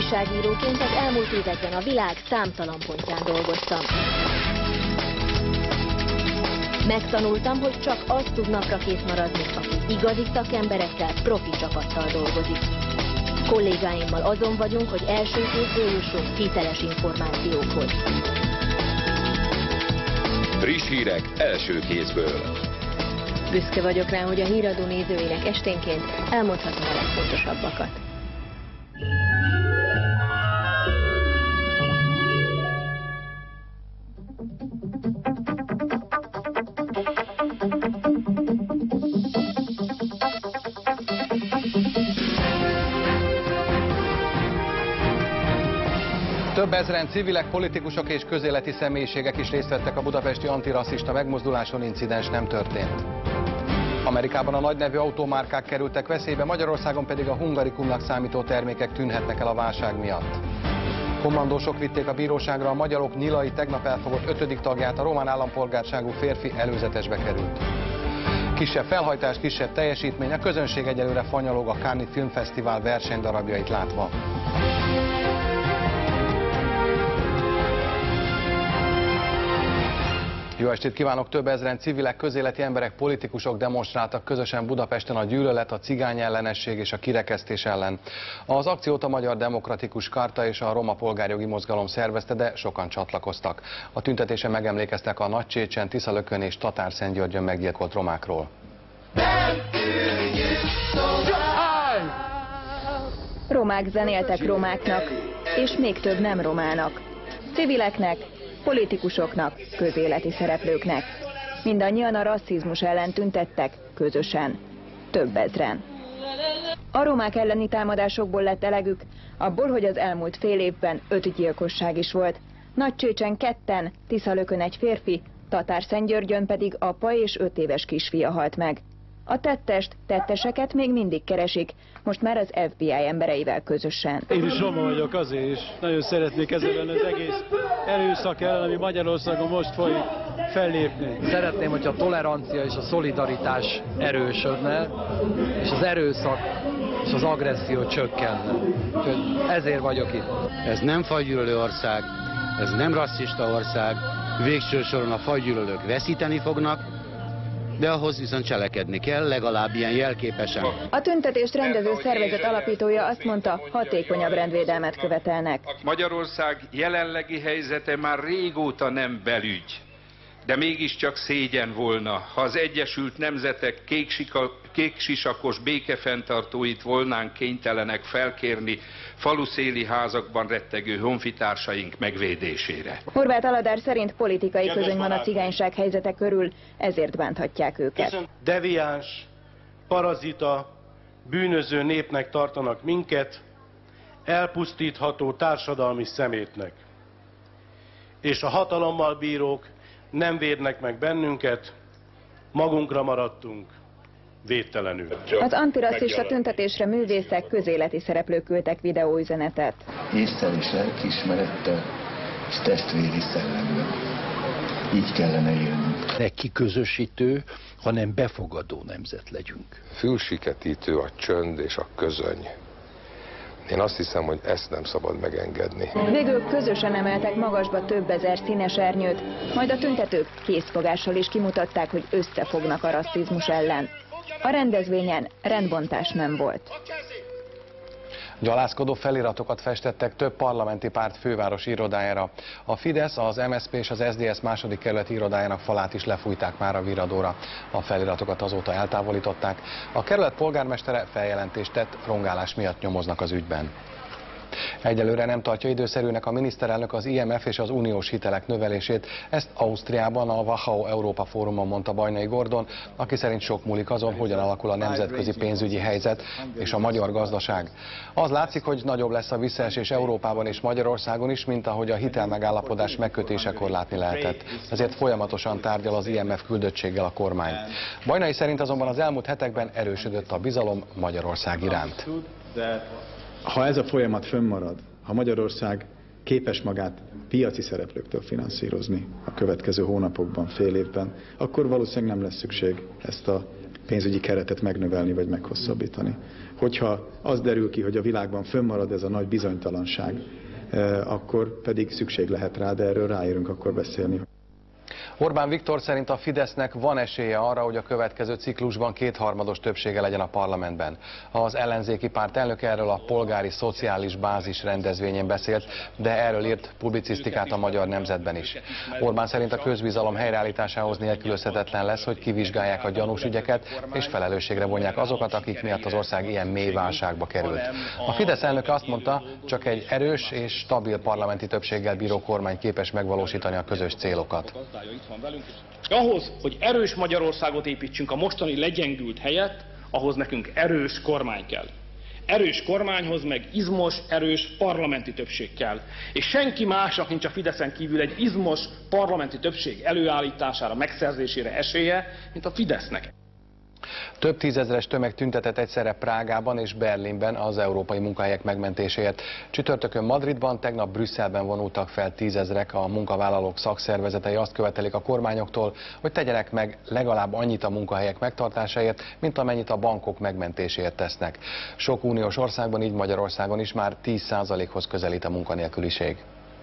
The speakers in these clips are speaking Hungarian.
Újságíróként az elmúlt években a világ számtalan pontján dolgoztam. Megtanultam, hogy csak az tud naprakész maradni, aki igazi szakemberekkel, profi csapattal dolgozik. Kollégáimmal azon vagyunk, hogy első kézből jussunk hiteles információkhoz. Friss hírek első kézből. Büszke vagyok rá, hogy a híradó nézőinek esténként elmondhatom a legfontosabbakat. Több ezren civilek, politikusok és közéleti személyiségek is részt vettek a budapesti antirasszista megmozduláson, incidens nem történt. Amerikában a nagynevű automárkák kerültek veszélybe, Magyarországon pedig a hungarikumnak számító termékek tűnhetnek el a válság miatt. Kommandósok vitték a bíróságra a Magyarok Nyilai tegnap elfogott 5. tagját, a román állampolgárságú férfi előzetesbe került. Kisebb felhajtás, kisebb teljesítmény, a közönség egyelőre fanyalog a Cannes-i Filmfesztivál versenydarabjait látva. Jó estét kívánok! Több ezren civilek, közéleti emberek, politikusok demonstráltak közösen Budapesten a gyűlölet, a cigányellenesség és a kirekesztés ellen. Az akciót a Magyar Demokratikus Karta és a Roma Polgárjogi Mozgalom szervezte, de sokan csatlakoztak. A tüntetésen megemlékeztek a Nagycsécsen, Tiszalökön és Tatárszentgyörgyön meggyilkolt romákról. Romák zenéltek romáknak, és még több nem romának. Civileknek, politikusoknak, közéleti szereplőknek. Mindannyian a rasszizmus ellen tüntettek, közösen. Több ezren. A romák elleni támadásokból lett elegük, abból, hogy az elmúlt fél évben 5 gyilkosság is volt. Nagycsécsen 2-en, Tiszalökön egy férfi, Tatárszentgyörgyön pedig apa és 5 éves kisfia halt meg. A tetteseket még mindig keresik, most már az FBI embereivel közösen. Én is roma vagyok, azért is nagyon szeretnék ezzel az egész erőszak ellen, ami Magyarországon most folyik, fellépni. Szeretném, hogyha a tolerancia és a szolidaritás erősödne, és az erőszak és az agresszió csökkenne. Ezért vagyok itt. Ez nem fajgyűlölő ország, ez nem rasszista ország, végső soron a fajgyűlölők veszíteni fognak, de ahhoz viszont cselekedni kell, legalább ilyen jelképesen. A tüntetést rendező szervezet alapítója azt mondta, hatékonyabb rendvédelmet követelnek. Magyarország jelenlegi helyzete már régóta nem belügy, de mégiscsak szégyen volna, ha az Egyesült Nemzetek kéksisakos békefenntartóit volnánk kénytelenek felkérni faluszéli házakban rettegő honfitársaink megvédésére. Horváth Aladár szerint politikai közöny van a cigányság helyzete körül, ezért bánthatják őket. Deviáns, parazita, bűnöző népnek tartanak minket, elpusztítható társadalmi szemétnek. És a hatalommal bírók nem védnek meg bennünket, magunkra maradtunk, védtelenül. Az antirasszista tüntetésre művészek, közéleti szereplők küldtek videóüzenetet. Ésszel és lelkiismerettel és testvéri szellemmel. Így kellene élnünk. Ne kiközösítő, hanem befogadó nemzet legyünk. Fülsiketítő a csönd és a közöny. Én azt hiszem, hogy ezt nem szabad megengedni. Végül közösen emeltek magasba több ezer színes ernyőt, majd a tüntetők készfogással is kimutatták, hogy összefognak a rasszizmus ellen. A rendezvényen rendbontás nem volt. Gyalázkodó feliratokat festettek több parlamenti párt fővárosi irodájára. A Fidesz, az MSZP és az SZDSZ második kerületi irodájának falát is lefújták már a Viradóra. A feliratokat azóta eltávolították. A kerület polgármestere feljelentést tett, rongálás miatt nyomoznak az ügyben. Egyelőre nem tartja időszerűnek a miniszterelnök az IMF és az uniós hitelek növelését. Ezt Ausztriában a Wachau Európa Fórumon mondta Bajnai Gordon, aki szerint sok múlik azon, hogyan alakul a nemzetközi pénzügyi helyzet és a magyar gazdaság. Az látszik, hogy nagyobb lesz a visszaesés Európában és Magyarországon is, mint ahogy a hitelmegállapodás megkötésekor látni lehetett. Ezért folyamatosan tárgyal az IMF küldöttséggel a kormány. Bajnai szerint azonban az elmúlt hetekben erősödött a bizalom Magyarország iránt. Ha ez a folyamat fönnmarad, ha Magyarország képes magát piaci szereplőktől finanszírozni a következő hónapokban, fél évben, akkor valószínűleg nem lesz szükség ezt a pénzügyi keretet megnövelni vagy meghosszabbítani. Hogyha az derül ki, hogy a világban fönnmarad ez a nagy bizonytalanság, akkor pedig szükség lehet rá, de erről ráérünk akkor beszélni. Orbán Viktor szerint a Fidesznek van esélye arra, hogy a következő ciklusban kétharmados többsége legyen a parlamentben. Az ellenzéki párt elnöke erről a polgári szociális bázis rendezvényen beszélt, de erről írt publicisztikát a Magyar Nemzetben is. Orbán szerint a közbizalom helyreállításához nélkülözhetetlen lesz, hogy kivizsgálják a gyanús ügyeket, és felelősségre vonják azokat, akik miatt az ország ilyen mély válságba került. A Fidesz elnöke azt mondta, csak egy erős és stabil parlamenti többséggel bíró kormány képes megvalósítani a közös célokat. Ahhoz, hogy erős Magyarországot építsünk a mostani legyengült helyett, ahhoz nekünk erős kormány kell. Erős kormányhoz meg izmos, erős parlamenti többség kell. És senki másnak nincs a Fideszen kívül egy izmos parlamenti többség előállítására, megszerzésére esélye, mint a Fidesznek. Több tízezres tömeg tüntetett egyszerre Prágában és Berlinben az európai munkahelyek megmentéséért. Csütörtökön Madridban, tegnap Brüsszelben vonultak fel tízezrek. A munkavállalók szakszervezetei azt követelik a kormányoktól, hogy tegyenek meg legalább annyit a munkahelyek megtartásáért, mint amennyit a bankok megmentéséért tesznek. Sok uniós országban, így Magyarországon is már 10%-hoz közelít a munkanélküliség.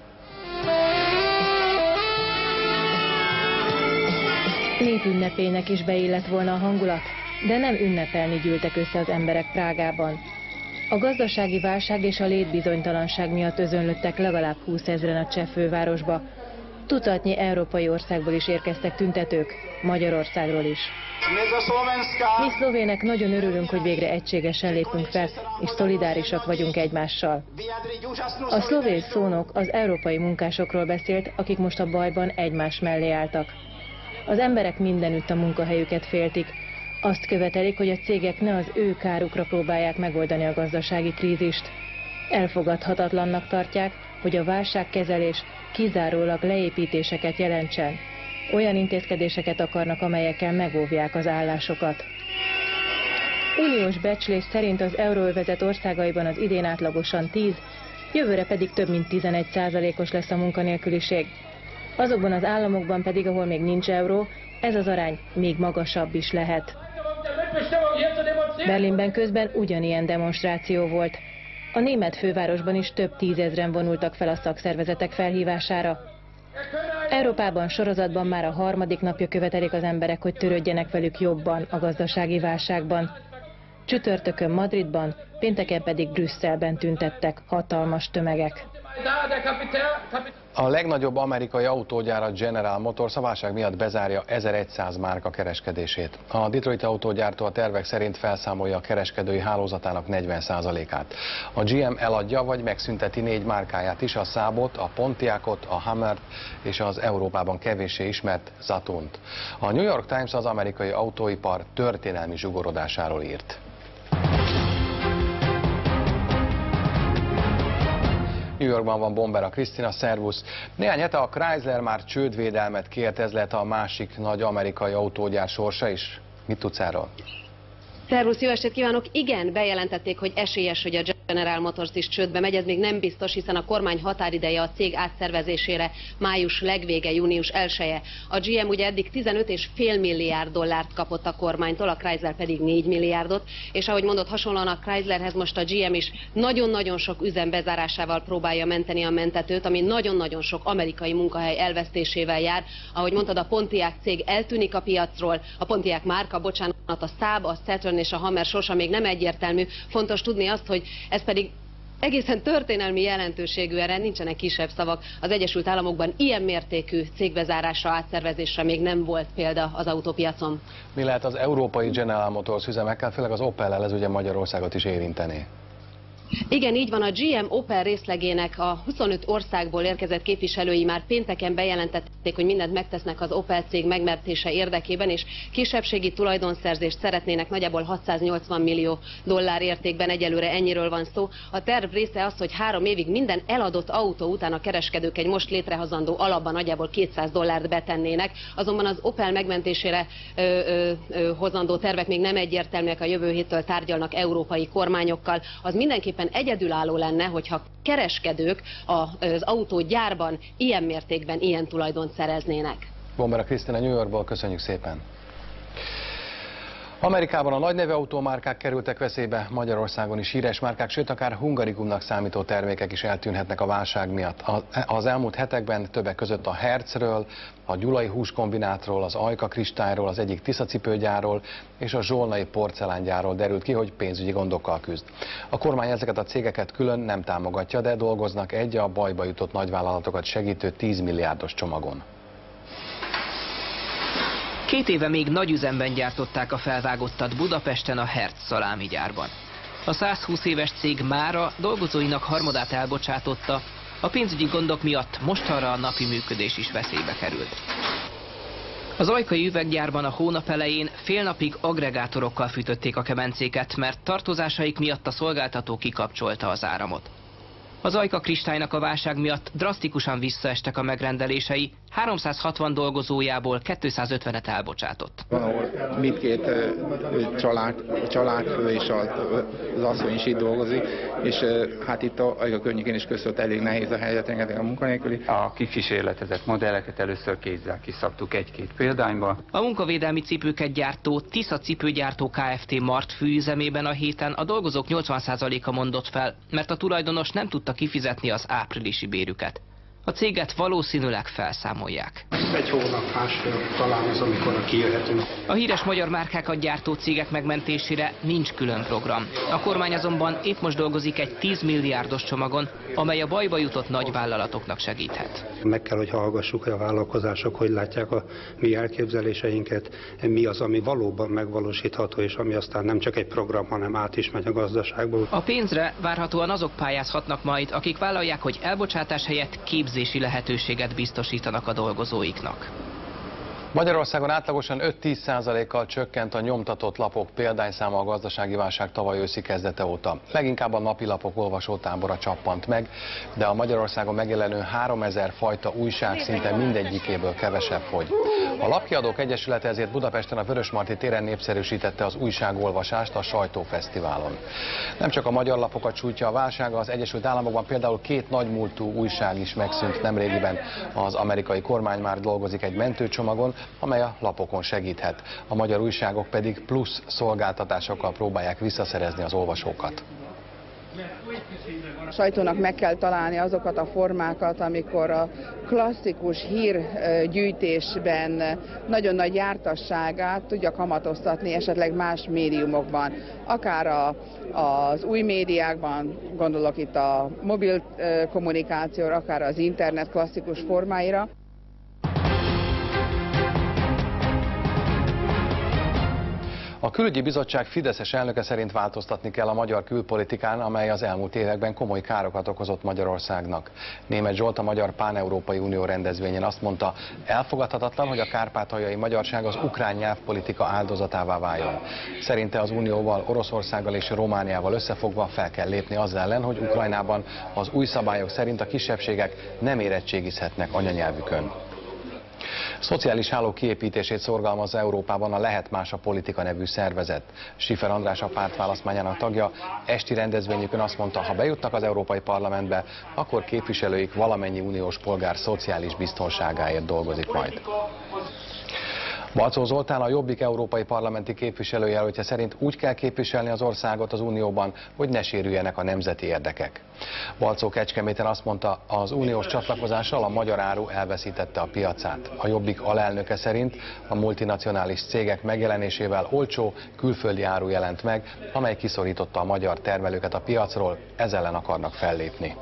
Népünnepének is beillett volna a hangulat, de nem ünnepelni gyűltek össze az emberek Prágában. A gazdasági válság és a létbizonytalanság miatt özönlöttek legalább 20 000-en a cseh fővárosba. Tucatnyi európai országból is érkeztek tüntetők, Magyarországról is. Mi szlovének nagyon örülünk, hogy végre egységesen lépünk fel, és szolidárisak vagyunk egymással. A szlovén szónok az európai munkásokról beszélt, akik most a bajban egymás mellé álltak. Az emberek mindenütt a munkahelyüket féltik. Azt követelik, hogy a cégek ne az ő kárukra próbálják megoldani a gazdasági krízist. Elfogadhatatlannak tartják, hogy a válságkezelés kizárólag leépítéseket jelentsen. Olyan intézkedéseket akarnak, amelyekkel megóvják az állásokat. Uniós becslés szerint az euróövezet országaiban az idén átlagosan 10, jövőre pedig több mint 11%-os lesz a munkanélküliség. Azokban az államokban pedig, ahol még nincs euró, ez az arány még magasabb is lehet. Berlinben közben ugyanilyen demonstráció volt. A német fővárosban is több tízezren vonultak fel a szakszervezetek felhívására. Európában sorozatban már a harmadik napja követelik az emberek, hogy törődjenek velük jobban a gazdasági válságban. Csütörtökön Madridban, pénteken pedig Brüsszelben tüntettek hatalmas tömegek. A legnagyobb amerikai autógyár, a General Motors a válság miatt bezárja 1100 márka kereskedését. A Detroit autógyártó a tervek szerint felszámolja a kereskedői hálózatának 40%-át. A GM eladja vagy megszünteti 4 márkáját is, a Saabot, a Pontiacot, a Hummert és az Európában kevéssé ismert Saturnt. A New York Times az amerikai autóipar történelmi zsugorodásáról írt. New Yorkban van Bombera Krisztina, szervusz! Néhány hete a Chrysler már csődvédelmet kért, ez lett a másik nagy amerikai autógyár sorsa is. Mit tudsz erről? Szervusz, jó estét kívánok! Igen, bejelentették, hogy esélyes, hogy a General Motors is csődbe megy, ez még nem biztos, hiszen a kormány határideje a cég átszervezésére május legvége, június 1-e. A GM ugye eddig 15,5 milliárd dollárt kapott a kormánytól, a Chrysler pedig 4 milliárdot, és ahogy mondott, hasonlóan a Chryslerhez most a GM is nagyon-nagyon sok üzem bezárásával próbálja menteni a mentetőt, ami nagyon-nagyon sok amerikai munkahely elvesztésével jár. Ahogy mondtad, a Pontiac cég eltűnik a piacról, a Pontiac márka, bocsánat, a Saab, a Saturn és a Hummer sorsa még nem egyértelmű. Fontos tudni azt, hogy ez pedig egészen történelmi jelentőségű, erre nincsenek kisebb szavak. Az Egyesült Államokban ilyen mértékű cégbezárásra, átszervezésre még nem volt példa az autópiacon. Mi lehet az európai General Motors üzemekkel, főleg az Opel-el, ez ugye Magyarországot is érinteni? Igen, így van, a GM Opel részlegének a 25 országból érkezett képviselői már pénteken bejelentették, hogy mindent megtesznek az Opel cég megmentése érdekében, és kisebbségi tulajdonszerzést szeretnének nagyjából 680 millió dollár értékben, egyelőre ennyiről van szó. A terv része az, hogy 3 évig minden eladott autó után a kereskedők egy most létrehozandó alapban nagyjából 200 dollárt betennének, azonban az Opel megmentésére hozandó tervek még nem egyértelműek, a jövő héttől tárgyalnak európai kormányokkal. Az mindenképpen egyedülálló lenne, hogyha kereskedők az autógyárban ilyen mértékben ilyen tulajdont szereznének. Bombera Krisztina New Yorkból, köszönjük szépen! Amerikában a nagynevű autómárkák kerültek veszélybe, Magyarországon is híres márkák, sőt akár hungarikumnak számító termékek is eltűnhetnek a válság miatt. Az elmúlt hetekben többek között a Hertzről, a Gyulai húskombinátról, az Ajka kristályról, az egyik Tisza cipőgyárról és a Zsolnai porcelángyárról derült ki, hogy pénzügyi gondokkal küzd. A kormány ezeket a cégeket külön nem támogatja, de dolgoznak egy a bajba jutott nagyvállalatokat segítő 10 milliárdos csomagon. 2 éve még nagy üzemben gyártották a felvágottat Budapesten a Hertz szalámigyárban. A 120 éves cég mára dolgozóinak harmadát elbocsátotta, a pénzügyi gondok miatt mostanra a napi működés is veszélybe került. Az ajkai üveggyárban a hónap elején fél napig aggregátorokkal fűtötték a kemencéket, mert tartozásaik miatt a szolgáltató kikapcsolta az áramot. Az Ajka kristálynak a válság miatt drasztikusan visszaestek a megrendelései, 360 dolgozójából 250-et elbocsátott. Van, ahol mindkét családfő és az asszony is itt dolgozik, és hát itt a Ajka környékén is között elég nehéz a helyzet, rengeteg a munkanélküli. A kikísérletezett modelleket először kézzel kiszabtuk 1-2 példányba. A munkavédelmi cipőket gyártó Tisza cipőgyártó Kft. Mart főüzemében a héten a dolgozók 80%-a mondott fel, mert a tulajdonos nem tudta kifizetni az áprilisi bérüket. A céget valószínűleg felszámolják. 1 hónap, másfél talán az, amikor kijöhetünk. A híres magyar márkákat gyártó cégek megmentésére nincs külön program. A kormány azonban épp most dolgozik egy 10 milliárdos csomagon, amely a bajba jutott nagyvállalatoknak segíthet. Meg kell, hogy hallgassuk a vállalkozások, hogy látják a mi elképzeléseinket, mi az, ami valóban megvalósítható, és ami aztán nem csak egy program, hanem át is megy a gazdaságból. A pénzre várhatóan azok pályázhatnak majd, akik vállalják, hogy elbocsátás helyett képzési lehetőséget biztosítanak a dolgozóiknak. Magyarországon átlagosan 5-10%-kal csökkent a nyomtatott lapok példányszáma a gazdasági válság tavaly őszi kezdete óta. Leginkább a napilapok olvasótábora csappant meg, de a Magyarországon megjelenő 3000 fajta újság szinte mindegyikéből kevesebb fogy. A Lapkiadók Egyesülete ezért Budapesten a Vörösmarty téren népszerűsítette az újságolvasást a sajtófesztiválon. Nem csak a magyar lapokat sújtja a válság, az Egyesült Államokban például 2 nagymúltú újság is megszűnt nemrégiben. Az amerikai kormány már dolgozik egy mentőcsomagon, amely a lapokon segíthet. A magyar újságok pedig plusz szolgáltatásokkal próbálják visszaszerezni az olvasókat. A sajtónak meg kell találni azokat a formákat, amikor a klasszikus hírgyűjtésben nagyon nagy jártasságát tudja kamatoztatni esetleg más médiumokban. Akár az új médiákban, gondolok itt a mobil kommunikációra, akár az internet klasszikus formáira. A Külügyi Bizottság fideszes elnöke szerint változtatni kell a magyar külpolitikán, amely az elmúlt években komoly károkat okozott Magyarországnak. Németh Zsolt a Magyar Pán-Európai Unió rendezvényen azt mondta, elfogadhatatlan, hogy a kárpátaljai magyarság az ukrán nyelvpolitika áldozatává váljon. Szerinte az Unióval, Oroszországgal és Romániával összefogva fel kell lépni az ellen, hogy Ukrajnában az új szabályok szerint a kisebbségek nem érettségizhetnek anyanyelvükön. Szociális hálók kiépítését szorgalmazza Európában a Lehet Más a Politika nevű szervezet. Schiffer András a párt választmányának tagja esti rendezvényükön azt mondta, ha bejutnak az Európai Parlamentbe, akkor képviselőik valamennyi uniós polgár szociális biztonságáért dolgozik majd. Balczó Zoltán, a Jobbik európai parlamenti képviselőjelöltje szerint úgy kell képviselni az országot az Unióban, hogy ne sérüljenek a nemzeti érdekek. Balczó Kecskeméten azt mondta, az uniós csatlakozással a magyar áru elveszítette a piacát. A Jobbik alelnöke szerint a multinacionális cégek megjelenésével olcsó, külföldi áru jelent meg, amely kiszorította a magyar termelőket a piacról, ez ellen akarnak fellépni.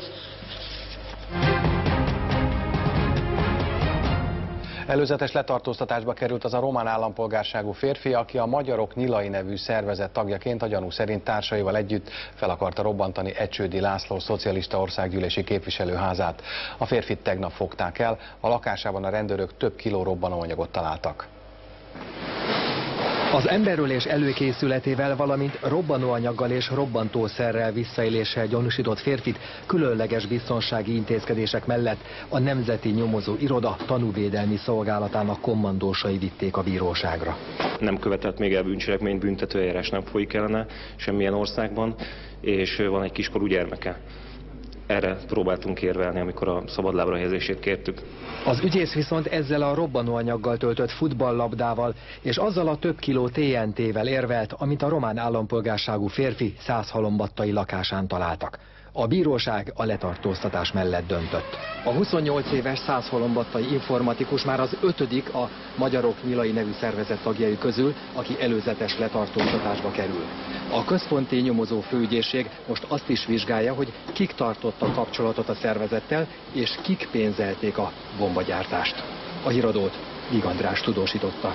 Előzetes letartóztatásba került az a román állampolgárságú férfi, aki a Magyarok Nyilai nevű szervezet tagjaként a gyanú szerint társaival együtt fel akarta robbantani Ecsődi László szocialista országgyűlési képviselőházát. A férfit tegnap fogták el, a lakásában a rendőrök több kiló robbanóanyagot találtak. Az emberölés előkészületével, valamint robbanóanyaggal és robbantószerrel visszaéléssel gyanúsított férfit különleges biztonsági intézkedések mellett a Nemzeti Nyomozó Iroda tanúvédelmi szolgálatának kommandósai vitték a bíróságra. Nem követett még el bűncselekményt, büntetőeljárás nem folyik ellene semmilyen országban, és van egy kiskorú gyermeke. erre próbáltunk érvelni, amikor a szabadlábra helyezését kértük. Az ügyész viszont ezzel a robbanóanyaggal töltött futballlabdával és azzal a több kiló TNT-vel érvelt, amit a román állampolgárságú férfi Százhalombattai lakásán találtak. A bíróság a letartóztatás mellett döntött. A 28 éves Százhalombattai informatikus már az 5. a Magyarok Nyilai nevű szervezet tagjai közül, aki előzetes letartóztatásba kerül. A központi nyomozó főügyészség most azt is vizsgálja, hogy kik tartottak kapcsolatot a szervezettel, és kik pénzelték a bombagyártást. A híradót Vig András tudósította.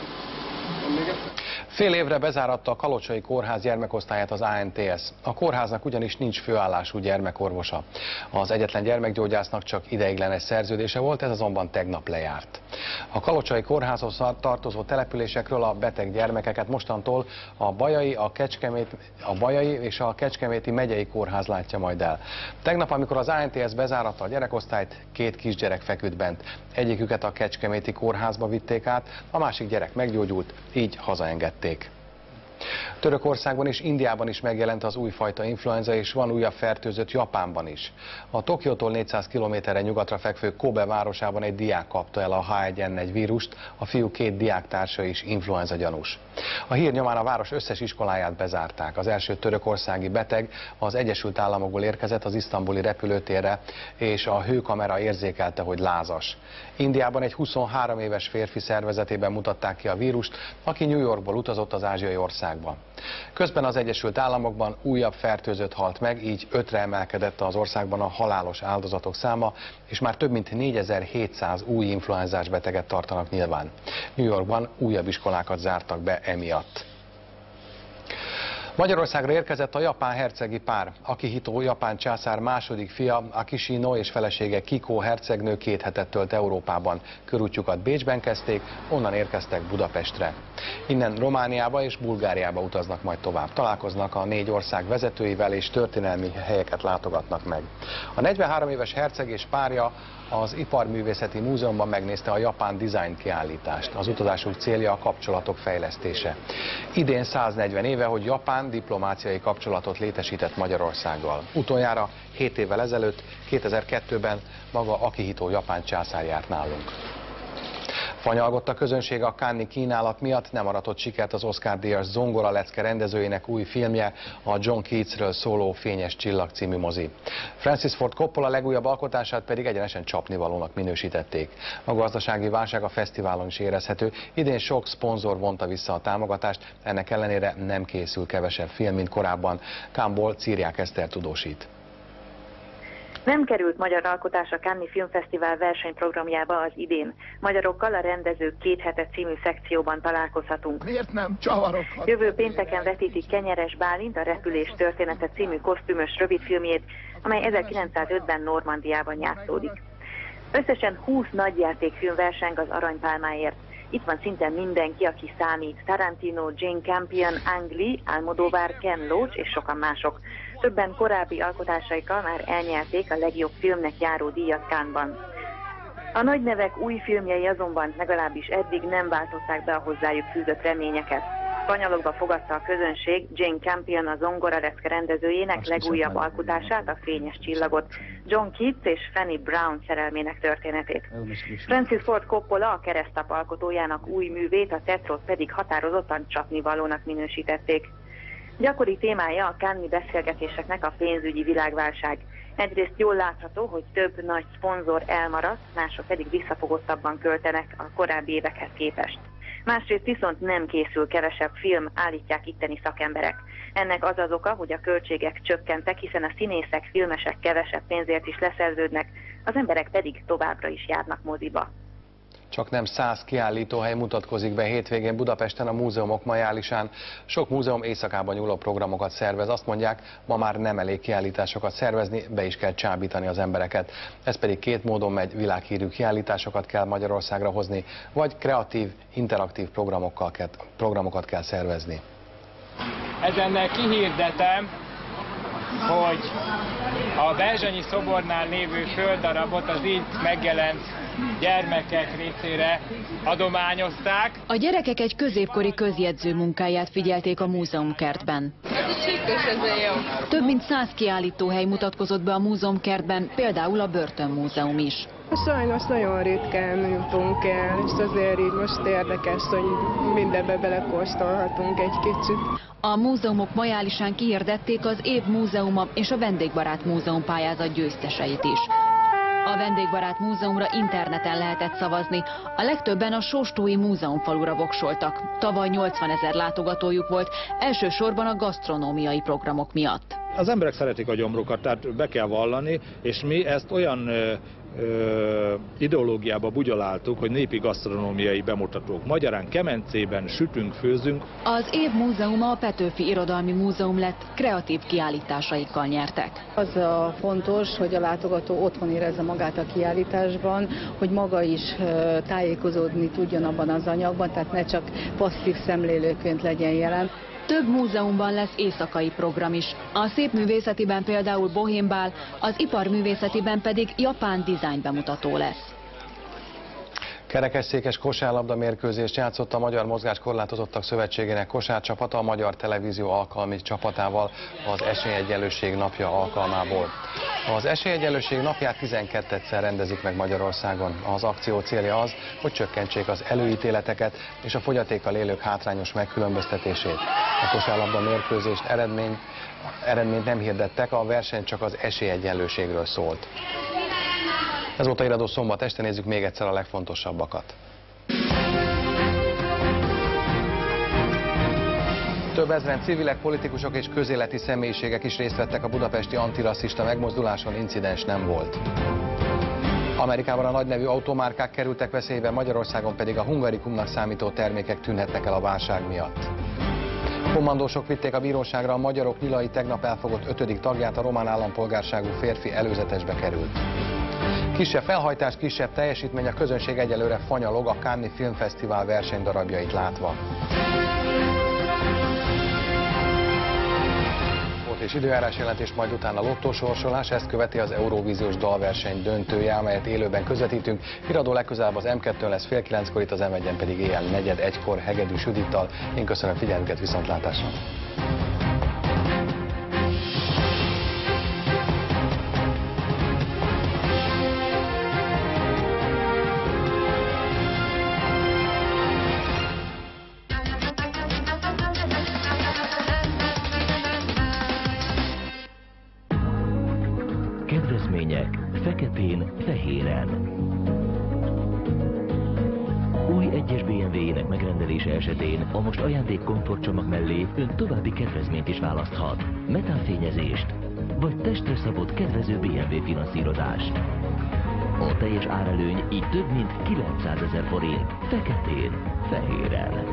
Fél évre bezáratta a Kalocsai Kórház gyermekosztályát az ANTS. A kórháznak ugyanis nincs főállású gyermekorvosa. Az egyetlen gyermekgyógyásznak csak ideiglenes szerződése volt, ez azonban tegnap lejárt. A Kalocsai Kórházhoz tartozó településekről a beteg gyermekeket mostantól a Bajai és a Kecskeméti megyei kórház látja majd el. Tegnap, amikor az ANTS bezáratta a gyerekosztályt, 2 kisgyerek feküdt bent. Egyiküket a Kecskeméti kórházba vitték át, a másik gyerek meggyógyult, így hazaengedték. Törökországban és Indiában is megjelent az újfajta influenza, és van újabb fertőzött Japánban is. A Tokiótól 400 kilométerre nyugatra fekvő Kobe városában egy diák kapta el a H1N1 vírust, a fiú 2 diáktársa is influenza gyanús. A hír nyomán a város összes iskoláját bezárták. Az első törökországi beteg az Egyesült Államokból érkezett az isztambuli repülőtérre, és a hőkamera érzékelte, hogy lázas. Indiában egy 23 éves férfi szervezetében mutatták ki a vírust, aki New Yorkból utazott az ázsiai országba. Közben az Egyesült Államokban újabb fertőzött halt meg, így 5-re emelkedett az országban a halálos áldozatok száma, és már több mint 4700 új influenzás beteget tartanak nyilván. New Yorkban újabb iskolákat zártak be emiatt. Magyarországra érkezett a japán hercegi pár. Akihito japán császár második fia, Akishino és felesége Kiko hercegnő 2 hetet tölt Európában. Körútjukat Bécsben kezdték, onnan érkeztek Budapestre. Innen Romániába és Bulgáriába utaznak majd tovább. Találkoznak a 4 ország vezetőivel és történelmi helyeket látogatnak meg. A 43 éves herceg és párja az Iparművészeti Múzeumban megnézte a japán design kiállítást. Az utazásuk célja a kapcsolatok fejlesztése. Idén 140 éve, hogy Japán diplomáciai kapcsolatot létesített Magyarországgal. Utoljára 7 évvel ezelőtt, 2002-ben maga Akihito japán császár járt nálunk. Fanyalgott a közönség a Cannes-i kínálat miatt, nem aratott sikert az Oscar-díjas Zongora lecke rendezőjének új filmje, a John Keatsről szóló Fényes csillag című mozi. Francis Ford Coppola legújabb alkotását pedig egyenesen csapnivalónak minősítették. A gazdasági válság a fesztiválon is érezhető, idén sok szponzor vonta vissza a támogatást, ennek ellenére nem készül kevesebb film, mint korábban. Cannes-ból Círiák Eszter tudósít. Nem került magyar alkotás a Cannes-i Filmfesztivál versenyprogramjába az idén. Magyarokkal a Rendezők 2 hete című szekcióban találkozhatunk. Miért nem csavarokat? Jövő pénteken vetítik Kenyeres Bálint, a Repülés története című kosztümös rövidfilmjét, amely 1905-ben Normandiában játszódik. Összesen 20 nagyjátékfilm verseng az Aranypálmáért. Itt van szinte mindenki, aki számít. Tarantino, Jane Campion, Ang Lee, Almodóvar, Ken Loach és sokan mások. Többen korábbi alkotásaikkal már elnyerték a legjobb filmnek járó díjat Cannes-ban. A nagy nevek új filmjei azonban legalábbis eddig nem váltották be a hozzájuk fűzött reményeket. Spanyolokba fogadta a közönség Jane Campion, a Zongora lecke rendezőjének legújabb alkotását, a Fényes csillagot, John Keats és Fanny Brown szerelmének történetét. Francis Ford Coppola, a Keresztap alkotójának új művét, a Tetrót pedig határozottan csapnivalónak minősítették. Gyakori témája a Cannes-i beszélgetéseknek a pénzügyi világválság. Egyrészt jól látható, hogy több nagy szponzor elmaradt, mások pedig visszafogottabban költenek a korábbi évekhez képest. Másrészt viszont nem készül kevesebb film, állítják itteni szakemberek. Ennek az az oka, hogy a költségek csökkentek, hiszen a színészek, filmesek kevesebb pénzért is leszerződnek, az emberek pedig továbbra is járnak moziba. Csak nem 100 kiállítóhely mutatkozik be hétvégén Budapesten a múzeumok majálisán. Sok múzeum éjszakában nyúló programokat szervez. Azt mondják, ma már nem elég kiállításokat szervezni, be is kell csábítani az embereket. Ez pedig 2 módon megy: világhírű kiállításokat kell Magyarországra hozni, vagy kreatív, interaktív programokat kell szervezni. Ezennel kihirdetem, hogy a Berzsenyi szobornál lévő földdarabot az itt megjelent gyermekek részére adományozták. A gyerekek egy középkori közjegyző munkáját figyelték a múzeumkertben. Több mint 100 kiállítóhely mutatkozott be a múzeumkertben, például a Börtönmúzeum is. Sajnos nagyon ritkán jutunk el, és azért így most érdekes, hogy mindenbe belekóstolhatunk egy kicsit. A múzeumok majálisán kihirdették az év múzeuma és a vendégbarát múzeum pályázat győzteseit is. A vendégbarát múzeumra interneten lehetett szavazni, a legtöbben a Sóstói múzeumfalura voksoltak. Tavaly 80 000 látogatójuk volt, elsősorban a gasztronómiai programok miatt. Az emberek szeretik a gyomrukat, tehát be kell vallani, és mi ezt olyan ideológiába bugyoláltuk, hogy népi gasztronómiai bemutatók. Magyarán kemencében sütünk, főzünk. Az év múzeuma a Petőfi Irodalmi Múzeum lett, kreatív kiállításaikkal nyertek. Az a fontos, hogy a látogató otthon érezze magát a kiállításban, hogy maga is tájékozódni tudjon abban az anyagban, tehát ne csak passzív szemlélőként legyen jelen. Több múzeumban lesz éjszakai program is. A szépművészetiben például bohémbál, az iparművészetiben pedig japán dizájn bemutató lesz. Kerekesszékes kosárlabda mérkőzést játszott a Magyar Mozgáskorlátozottak Szövetségének kosárcsapata a Magyar Televízió alkalmi csapatával az Esélyegyenlőség napja alkalmából. Az Esélyegyenlőség napját 12-szer rendezik meg Magyarországon. Az akció célja az, hogy csökkentsék az előítéleteket és a fogyatékkal élők hátrányos megkülönböztetését. A kosárlabda mérkőzést eredményt nem hirdettek, a verseny csak az esélyegyenlőségről szólt. Ez volt a Híradó szombat este, nézzük még egyszer a legfontosabbakat. Több ezren civilek, politikusok és közéleti személyiségek is részt vettek a budapesti antirasszista megmozduláson, incidens nem volt. Amerikában a nagynevű automárkák kerültek veszélybe, Magyarországon pedig a hungarikumnak számító termékek tűnhetnek el a válság miatt. Kommandósok vitték a bíróságra a Magyarok Nyilai tegnap elfogott 5. tagját, a román állampolgárságú férfi előzetesbe került. Kisebb felhajtás, kisebb teljesítmény, a közönség egyelőre fanyalog a Cannes-i Filmfesztivál versenydarabjait látva. És időjárás jelentés, majd utána lottósorsolás, ezt követi az Eurovíziós dalverseny döntője, amelyet élőben közvetítünk. Híradó legközelebb az M2-n lesz fél 9-kor, itt az M1-en pedig éjjel 4:01-kor Hegedűs Judittal. Én köszönöm figyelmüket, viszontlátásra! Kedvezmények feketén, fehéren. Új 1-es BMW-jének megrendelése esetén a most ajándék komfortcsomag mellé ön további kedvezményt is választhat. Metálfényezést, vagy testre szabott kedvező BMW finanszírozást. A teljes árelőny így több mint 900 000 forint, feketén, fehéren.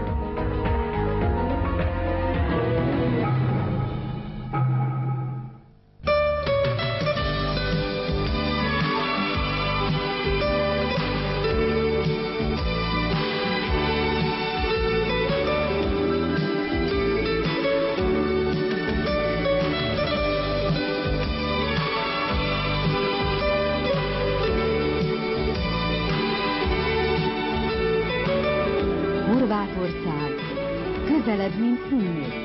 Horvátország, közelebb, mint színét.